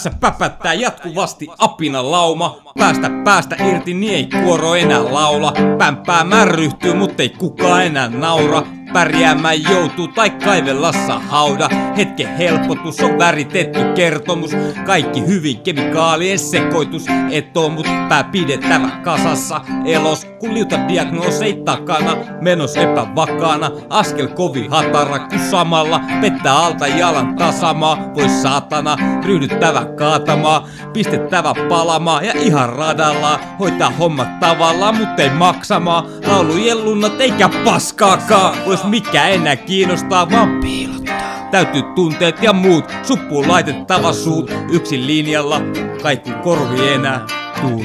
Päpättää jatkuvasti apinan lauma. Päästä irti, niin ei kuoro enää laula. Pämpää märryhtyy, mut ei kukaan enää naura. Pärjäämään joutuu tai kaivellassa hauda. Hetken helpotus on väritetty kertomus. Kaikki hyvin kemikaalien sekoitus. Et oo mut pää pidettävä kasassa. Elos kun liuta diagnoosei takana. Menos epävakaana. Askel kovin hatara kun samalla pettää alta jalan tasamaa. Voi saatana ryhdyttävä kaatamaa. Pistettävä palamaa ja ihan radalla. Hoitaa hommat tavallaan mut ei maksamaa. Laulujen lunnat eikä paskaakaan. Vois mikä enää kiinnostaa vaan piilottaa. Täytyy tunteet ja muut. Suppuun laitettava suut. Yksin linjalla kaikki korvi enää tuut.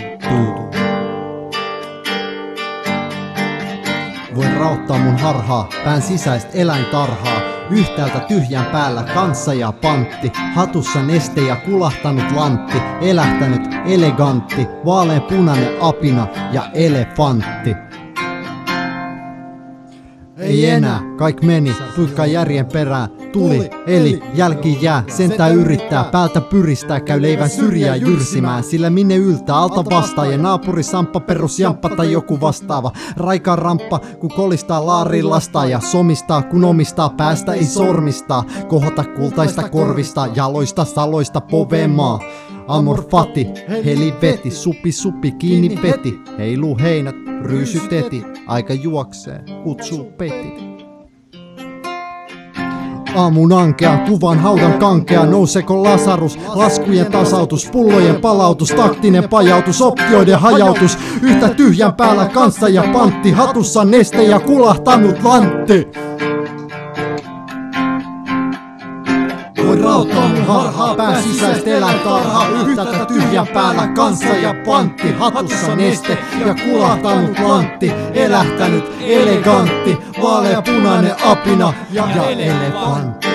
Voin raottaa mun harhaa, pään sisäistä eläintarhaa. Yhtäältä tyhjän päällä kanssa ja pantti. Hatussa neste ja kulahtanut lantti. Elähtänyt elegantti, vaaleanpunainen apina ja elefantti. Ei enää, kaik meni, tuikkaa järjen perään. Tuli, eli jälki jää, sentään yrittää. Päältä pyristää, käy leivän syrjää jyrsimään. Sillä minne yltää, alta vastaa. Ja naapuri samppa, perusjamppa tai joku vastaava. Raika ramppa, kun kolistaa laariin lastaa. Ja somistaa, kun omistaa, päästä ei sormistaa. Kohota kultaista korvista, jaloista saloista povemaa. Amor fati, heli veti, supi, kiinni peti. Heilu heinät, ryysyteti, aika juoksee, kutsuu peti. Aamun ankea, kuvan haudan kankea, nouseeko Lasarus, laskujen tasautus, pullojen palautus, taktinen pajautus, optioiden hajautus. Yhtä tyhjän päällä kanssa ja pantti, hatussa neste ja kulahtanut lantti. Voin rauttaa mun harhaa, pään sisäistä eläintarhaa. Yhtäältä tyhjän päällä kanssa ja pantti, hatussa neste ja kulahtanut lantti. Elähtänyt elegantti, vaaleanpunainen apina ja elefantti.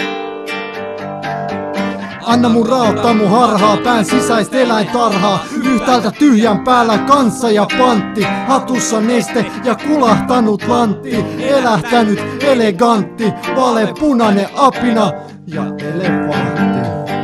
Anna mun raottaa mun harhaa, pään sisäistä eläintarhaa. Yhtäältä tyhjän päällä kanssa ja pantti, hatussa neste ja kulahtanut lantti. Elähtänyt elegantti, vaaleanpunainen apina ja elefantti.